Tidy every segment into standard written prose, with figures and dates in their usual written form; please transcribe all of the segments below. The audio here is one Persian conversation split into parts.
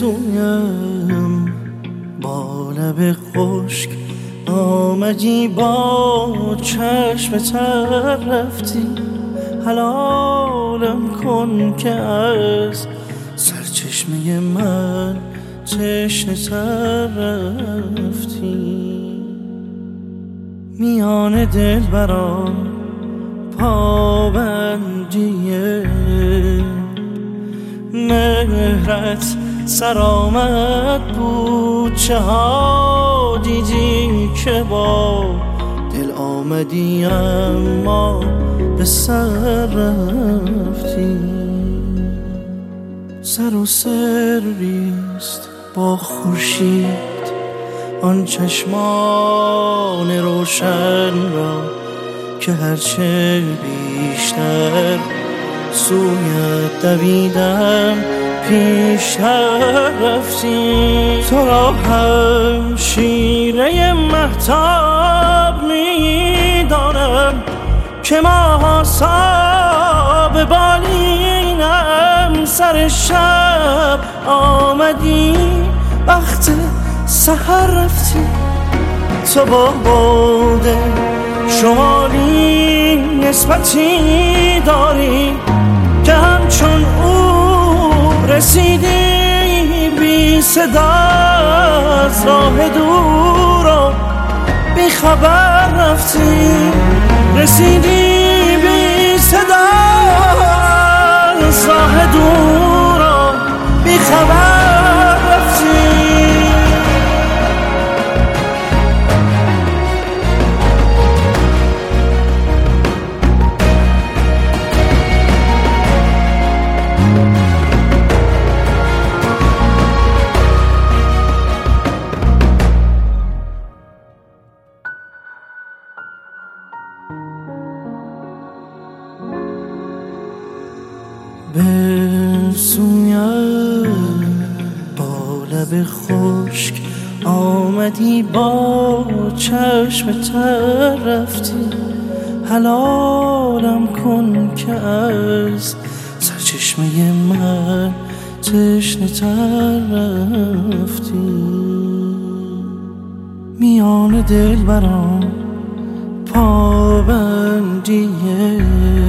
سویم با لب خشک آمدی، با چشم تر رفتی. حلالم کن که از سرچشمه من تشنه تر رفتی. میان دلبران پابندیه مهرت سرآمد بود. چه ها دیدی که با دل آمدی اما به سر رفتی. سر و سریست با خورشید آن چشمان روشن را که هرچه بیشتر سویت دویدم پیشتر رفتی. تو را هم شیره مهتاب میدانم که ماه‌ها به بالینم. سر شب آمدی وقت سحر رفتی. تو با باد شمالی نسبتی داری که همچون او رسیدی بی صدا از راه دور و بی خبر رفتی. رسیدی بی صدا از راه دور و بی خبر رفتی. بسویم با لب خشک آمدی، با چشم تر رفتی. حلالم کن که از سرچشمه من تشنه تر رفتی. میان دلبران پابندیه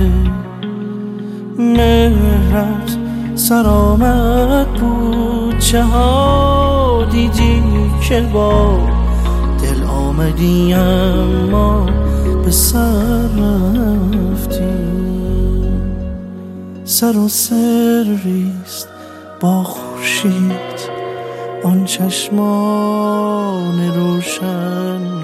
مهرت سرآمد بود. چه ها دیدی که با دل آمدی اما به سر رفتی. سر و سریست با خورشید آن چشمان روشن